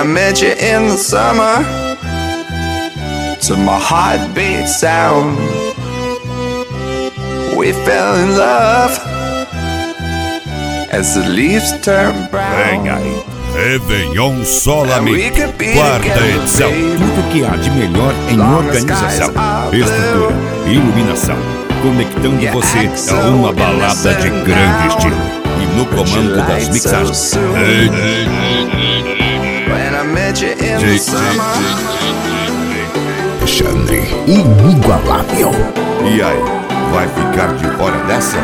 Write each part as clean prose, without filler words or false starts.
met you in the summer, to my heartbeat sound, we fell in love as the leaves turn brown. Vem aí, Réveillon Solamente, quarta edição. Tudo que há de melhor em organização, estrutura, iluminação, conectando você a uma balada de grande estilo. E no comando das mixagens, Alexandre inigualável. E aí, vai ficar de fora dessa?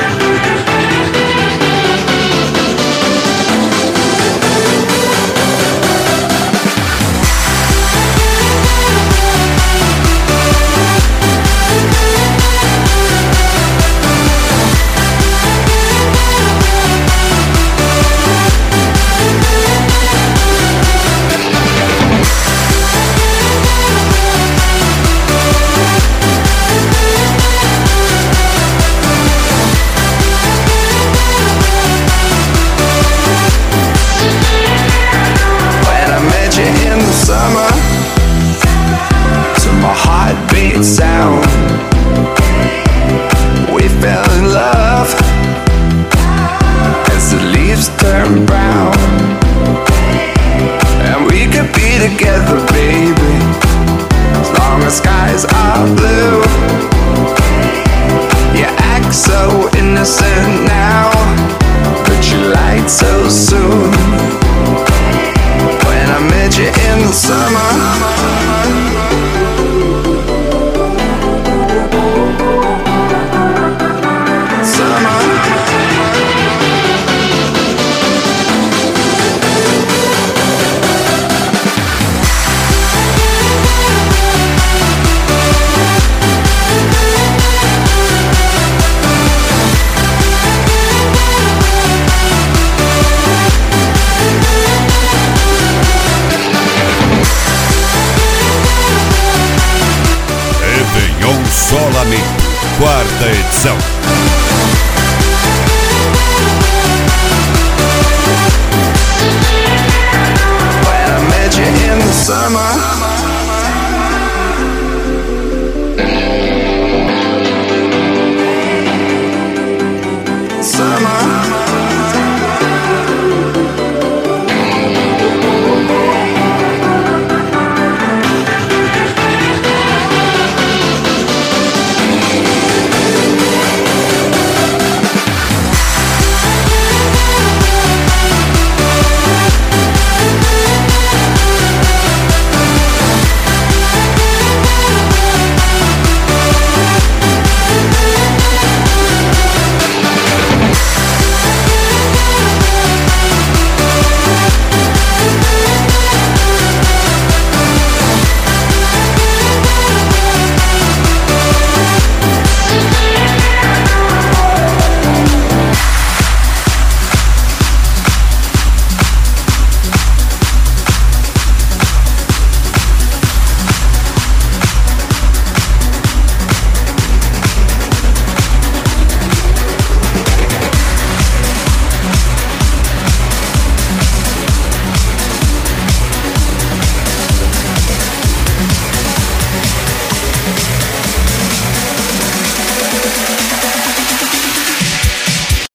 Summer, to my heartbeat sound, we fell in love as the leaves turn brown, and we could be together, baby, as long as skies are blue. You act so innocent now, but you lied so soon. When I met you in the summer, Solamente, quarta edição.